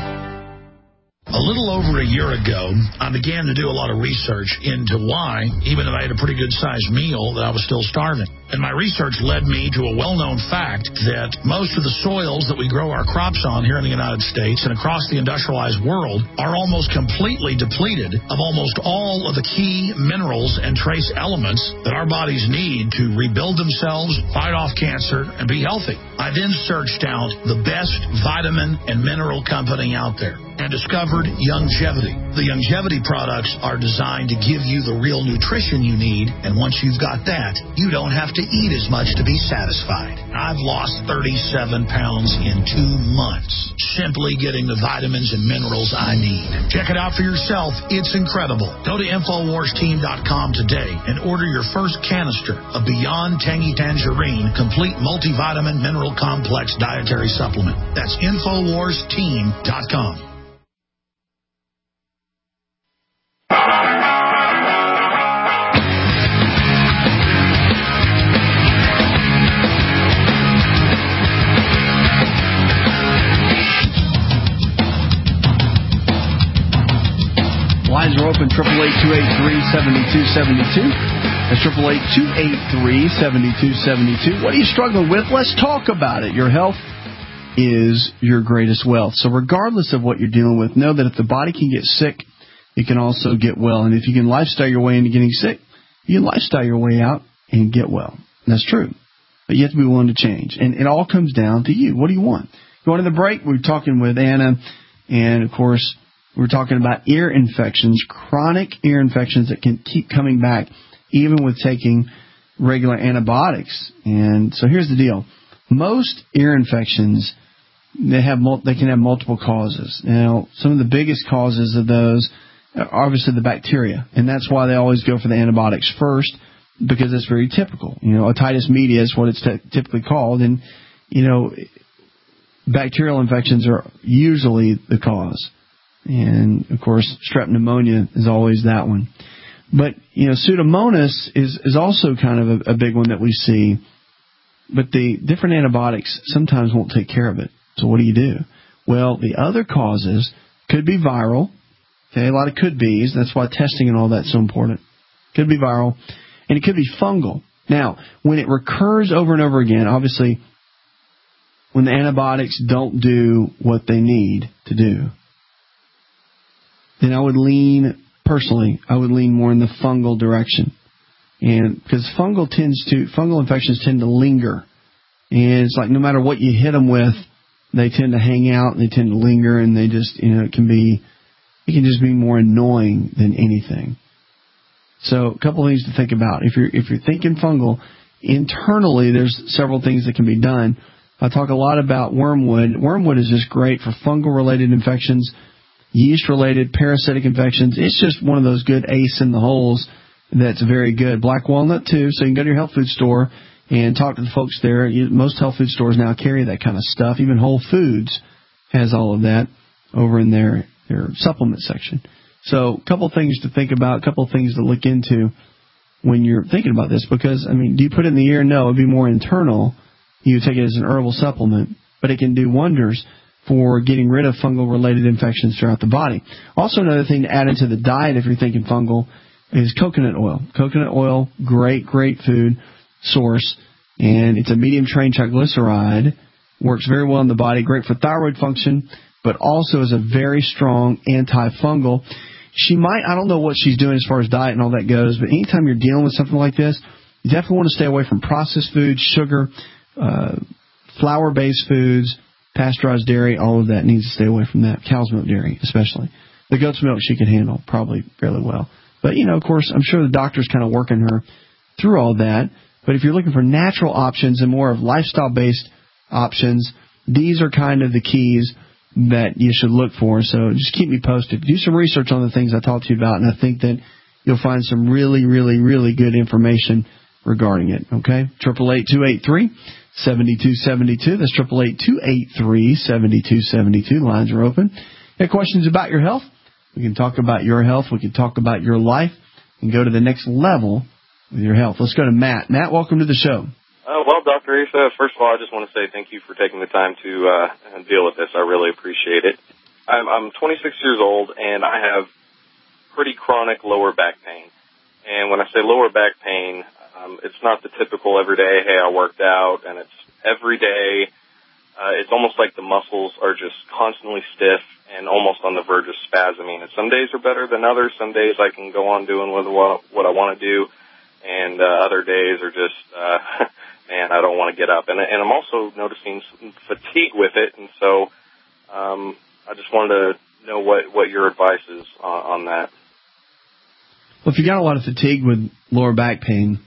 A little over a year ago, I began to do a lot of research into why, even if I had a pretty good-sized meal, that I was still starving. And my research led me to a well-known fact that most of the soils that we grow our crops on here in the United States and across the industrialized world are almost completely depleted of almost all of the key minerals and trace elements that our bodies need to rebuild themselves, fight off cancer, and be healthy. I then searched out the best vitamin and mineral company out there and discovered Youngevity. The Youngevity products are designed to give you the real nutrition you need, and once you've got that, you don't have to eat as much to be satisfied. I've lost thirty-seven pounds in two months, simply getting the vitamins and minerals I need. Check it out for yourself. It's incredible. Go to infowars team dot com today and order your first canister of Beyond Tangy Tangerine Complete Multivitamin Mineral Complex Dietary Supplement. That's infowars team dot com.
Lines are open, eight eight eight, two eight three, seven two seven two. That's eight eight eight, two eight three, seven two seven two. What are you struggling with? Let's talk about it. Your health is your greatest wealth. So regardless of what you're dealing with, know that if the body can get sick, it can also get well. And if you can lifestyle your way into getting sick, you can lifestyle your way out and get well. And that's true. But you have to be willing to change. And it all comes down to you. What do you want? Going to the break, we were talking with Anna, and, of course, we were talking about ear infections, chronic ear infections that can keep coming back even with taking regular antibiotics. And so here's the deal. Most ear infections, they have mul- they can have multiple causes. Now, some of the biggest causes of those are obviously the bacteria, and that's why they always go for the antibiotics first, because it's very typical. You know, otitis media is what it's t- typically called, and, you know, bacterial infections are usually the cause. And, of course, strep pneumonia is always that one. But, you know, Pseudomonas is, is also kind of a, a big one that we see. But the different antibiotics sometimes won't take care of it. So what do you do? Well, the other causes could be viral. Okay, a lot of could be's. That's why testing and all that's so important. Could be viral. And it could be fungal. Now, when it recurs over and over again, obviously, when the antibiotics don't do what they need to do, then I would lean, personally, I would lean more in the fungal direction. And because fungal tends to, fungal infections tend to linger. And it's like no matter what you hit them with, they tend to hang out, and they tend to linger, and they just, you know, it can be, it can just be more annoying than anything. So a couple of things to think about. If you're, if you're thinking fungal, internally there's several things that can be done. I talk a lot about wormwood. Wormwood is just great for fungal-related infections, yeast-related, parasitic infections. It's just one of those good ace in the holes that's very good. Black walnut, too, so you can go to your health food store and talk to the folks there. Most health food stores now carry that kind of stuff. Even Whole Foods has all of that over in their, their supplement section. So a couple things to think about, a couple things to look into when you're thinking about this. Because, I mean, do you put it in the ear? No, it would be more internal. You take it as an herbal supplement, but it can do wonders for getting rid of fungal-related infections throughout the body. Also, another thing to add into the diet if you're thinking fungal is coconut oil. Coconut oil, great, great food source, and it's a medium-chain triglyceride, works very well in the body, great for thyroid function, but also is a very strong antifungal. She might, I don't know what she's doing as far as diet and all that goes, but anytime you're dealing with something like this, you definitely want to stay away from processed foods, sugar, uh, flour-based foods, pasteurized dairy, all of that needs to stay away from that. Cow's milk dairy, especially. The goat's milk she can handle probably fairly well. But, you know, of course, I'm sure the doctor's kind of working her through all that. But if you're looking for natural options and more of lifestyle-based options, these are kind of the keys that you should look for. So just keep me posted. Do some research on the things I talked to you about, and I think that you'll find some really, really, really good information regarding it. Okay? eight eight eight, two eight three, seven two seven two. That's eight eight eight, two eight three, seven two seven two. Lines are open. If you have questions about your health, we can talk about your health. We can talk about your life and go to the next level with your health. Let's go to Matt. Matt, welcome to the show.
Uh, well, Doctor Asa, first of all, I just want to say thank you for taking the time to uh, deal with this. I really appreciate it. I'm, I'm twenty-six years old, and I have pretty chronic lower back pain. And when I say lower back pain, um, it's not the typical everyday, hey, I worked out, and it's every day. Uh, it's almost like the muscles are just constantly stiff and almost on the verge of spasming. And some days are better than others. Some days I can go on doing with what, what I want to do, and uh, other days are just, uh, man, I don't want to get up. And, and I'm also noticing some fatigue with it, and so um, I just wanted to know what, what your advice is on, on that.
Well, if you got a lot of fatigue with lower back pain,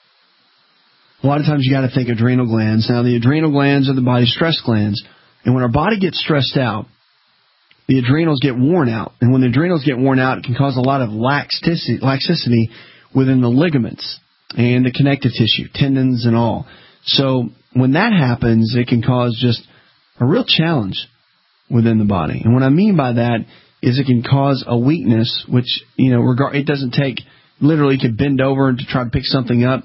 a lot of times you got to think adrenal glands. Now, the adrenal glands are the body's stress glands. And when our body gets stressed out, the adrenals get worn out. And when the adrenals get worn out, it can cause a lot of laxicity, laxicity within the ligaments and the connective tissue, tendons and all. So when that happens, it can cause just a real challenge within the body. And what I mean by that is it can cause a weakness, which, you know, regard, it doesn't take, literally you can bend over to try to pick something up,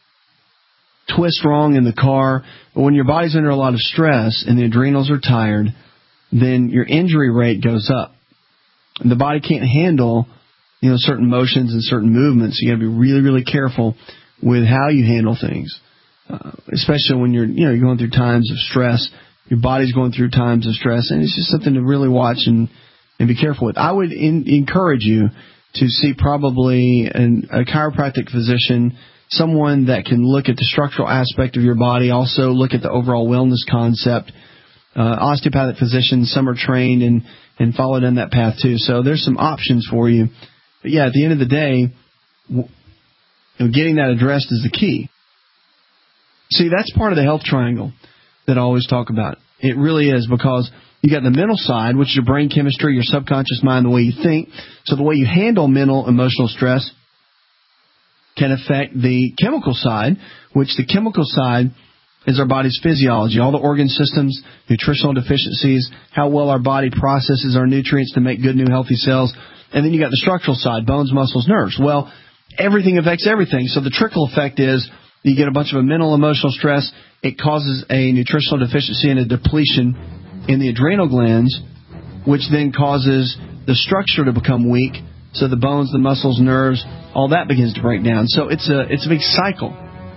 twist wrong in the car. But when your body's under a lot of stress and the adrenals are tired, then your injury rate goes up. And the body can't handle you know, certain motions and certain movements. You got to be really, really careful with how you handle things, uh, especially when you're, you know, you're going through times of stress. Your body's going through times of stress, and it's just something to really watch and, and be careful with. I would in, encourage you to see probably an, a chiropractic physician, someone that can look at the structural aspect of your body, also look at the overall wellness concept. Uh, osteopathic physicians, some are trained and, and follow down that path too. So there's some options for you. But yeah, at the end of the day, you know, getting that addressed is the key. See, that's part of the health triangle that I always talk about. It really is, because you got the mental side, which is your brain chemistry, your subconscious mind, the way you think. So the way you handle mental, emotional stress can affect the chemical side, which the chemical side is our body's physiology, all the organ systems, nutritional deficiencies, how well our body processes our nutrients to make good, new, healthy cells. And then you got the structural side, bones, muscles, nerves. Well, everything affects everything. So the trickle effect is you get a bunch of a mental, emotional stress. It causes a nutritional deficiency and a depletion in the adrenal glands, which then causes the structure to become weak. So the bones, the muscles, nerves, all that begins to break down. So it's a it's a big cycle.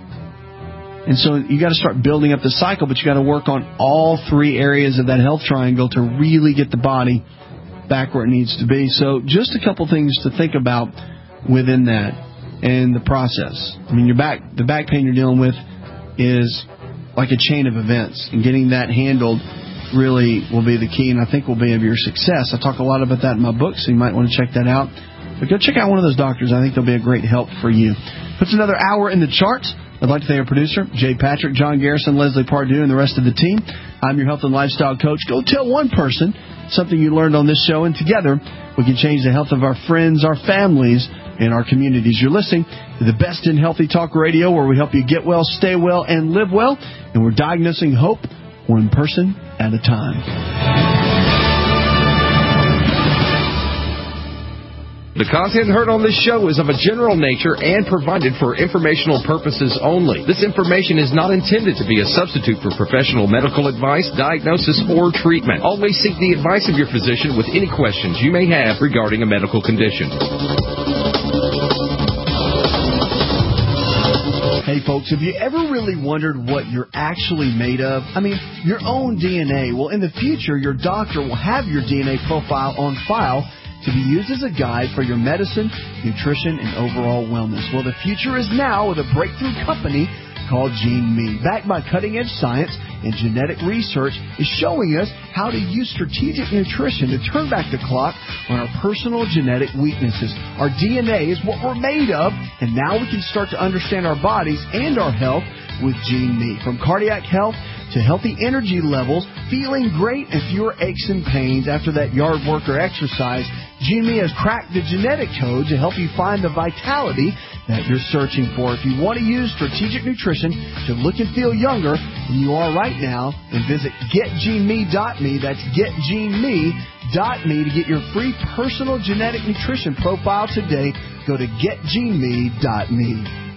And so you got to start building up the cycle, but you got to work on all three areas of that health triangle to really get the body back where it needs to be. So just a couple things to think about within that and the process. I mean, your back, the back pain you're dealing with is like a chain of events, and getting that handled really will be the key, and I think will be of your success. I talk a lot about that in my book, so you might want to check that out. But go check out one of those doctors. I think they'll be a great help for you. Puts another hour in the charts. I'd like to thank our producer, Jay Patrick, John Garrison, Leslie Pardue, and the rest of the team. I'm your health and lifestyle coach. Go tell one person something you learned on this show, and together we can change the health of our friends, our families, and our communities. You're listening to the best in Healthy Talk Radio, where we help you get well, stay well, and live well. And we're diagnosing hope one person at a time.
The content heard on this show is of a general nature and provided for informational purposes only. This information is not intended to be a substitute for professional medical advice, diagnosis, or treatment. Always seek the advice of your physician with any questions you may have regarding a medical condition.
Hey folks, have you ever really wondered what you're actually made of? I mean, your own D N A. Well, in the future, your doctor will have your D N A profile on file to be used as a guide for your medicine, nutrition, and overall wellness. Well, the future is now with a breakthrough company called GeneMe. Backed by cutting-edge science and genetic research, is showing us how to use strategic nutrition to turn back the clock on our personal genetic weaknesses. Our D N A is what we're made of, and now we can start to understand our bodies and our health with GeneMe. From cardiac health to healthy energy levels, feeling great, and fewer aches and pains after that yard work or exercise, GeneMe has cracked the genetic code to help you find the vitality that you're searching for. If you want to use strategic nutrition to look and feel younger than you are right now, then visit get gene me dot me. That's get gene me dot me to get your free personal genetic nutrition profile today. Go to get gene me dot me.